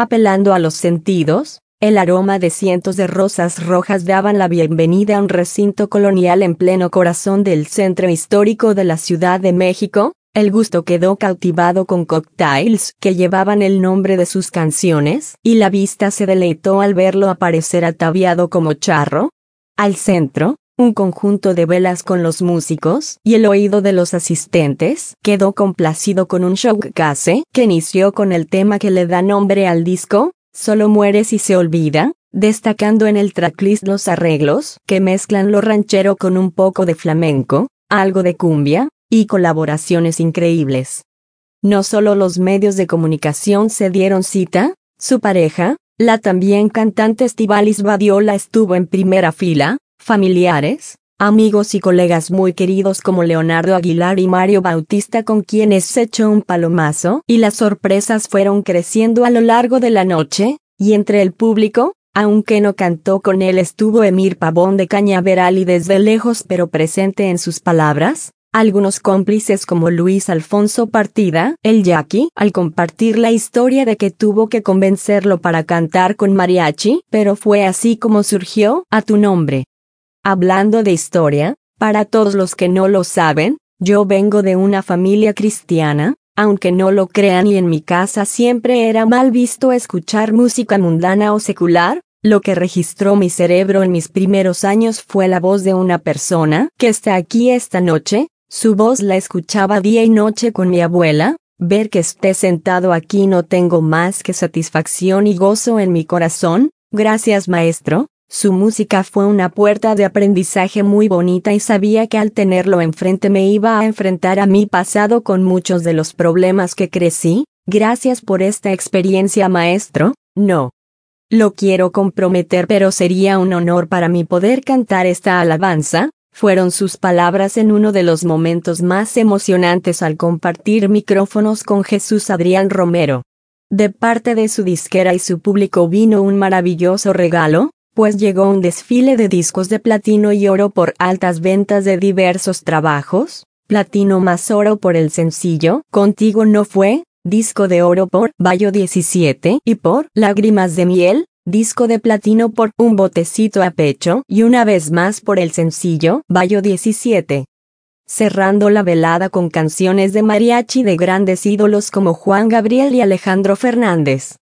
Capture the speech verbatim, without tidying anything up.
Apelando a los sentidos, el aroma de cientos de rosas rojas daban la bienvenida a un recinto colonial en pleno corazón del centro histórico de la Ciudad de México. El gusto quedó cautivado con cócteles que llevaban el nombre de sus canciones, y la vista se deleitó al verlo aparecer ataviado como charro. Al centro, un conjunto de velas con los músicos, y el oído de los asistentes quedó complacido con un showcase que inició con el tema que le da nombre al disco, Solo muere si se olvida, destacando en el tracklist los arreglos que mezclan lo ranchero con un poco de flamenco, algo de cumbia, y colaboraciones increíbles. No solo los medios de comunicación se dieron cita, su pareja, la también cantante Estíbaliz Badiola, estuvo en primera fila. Familiares, amigos y colegas muy queridos como Leonardo Aguilar y Mario Bautista, con quienes se echó un palomazo, y las sorpresas fueron creciendo a lo largo de la noche, y entre el público, aunque no cantó con él, estuvo Emir Pavón de Cañaveral, y desde lejos pero presente en sus palabras, algunos cómplices como Luis Alfonso Partida, el Yaqui, al compartir la historia de que tuvo que convencerlo para cantar con mariachi, pero fue así como surgió A Tu Nombre. Hablando de historia, para todos los que no lo saben, yo vengo de una familia cristiana, aunque no lo crean, y en mi casa siempre era mal visto escuchar música mundana o secular. Lo que registró mi cerebro en mis primeros años fue la voz de una persona que está aquí esta noche. Su voz la escuchaba día y noche con mi abuela. Ver que esté sentado aquí no tengo más que satisfacción y gozo en mi corazón. Gracias, maestro. Su música fue una puerta de aprendizaje muy bonita, y sabía que al tenerlo enfrente me iba a enfrentar a mi pasado con muchos de los problemas que crecí. Gracias por esta experiencia, maestro. No lo quiero comprometer, pero sería un honor para mí poder cantar esta alabanza. Fueron sus palabras en uno de los momentos más emocionantes al compartir micrófonos con Jesús Adrián Romero. De parte de su disquera y su público vino un maravilloso regalo, pues llegó un desfile de discos de platino y oro por altas ventas de diversos trabajos. Platino más oro por el sencillo Contigo No Fue, disco de oro por Bayo diecisiete, y por Lágrimas de Miel, disco de platino por Un Botecito a Pecho, y una vez más por el sencillo Bayo diecisiete. Cerrando la velada con canciones de mariachi de grandes ídolos como Juan Gabriel y Alejandro Fernández.